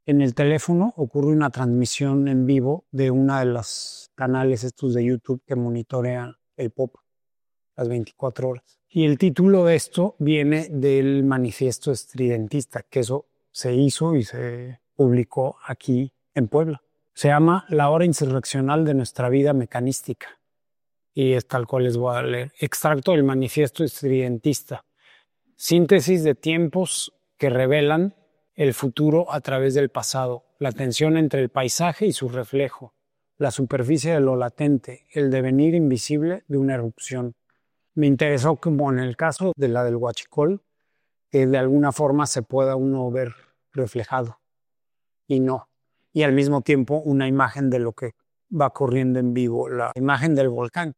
En el teléfono ocurre una transmisión en vivo de una de los canales estos de YouTube que monitorean el pop las 24 horas. Y el título de esto viene del manifiesto estridentista, que eso se hizo y se publicó aquí en Puebla. Se llama La hora insurreccional de nuestra vida mecanística. Y es tal cual les voy a leer. Extracto del manifiesto estridentista. Síntesis de tiempos que revelan el futuro a través del pasado, la tensión entre el paisaje y su reflejo, la superficie de lo latente, el devenir invisible de una erupción. Me interesó como en el caso de la del Huachicol, que de alguna forma se pueda uno ver reflejado y no. Y al mismo tiempo una imagen de lo que va corriendo en vivo, la imagen del volcán.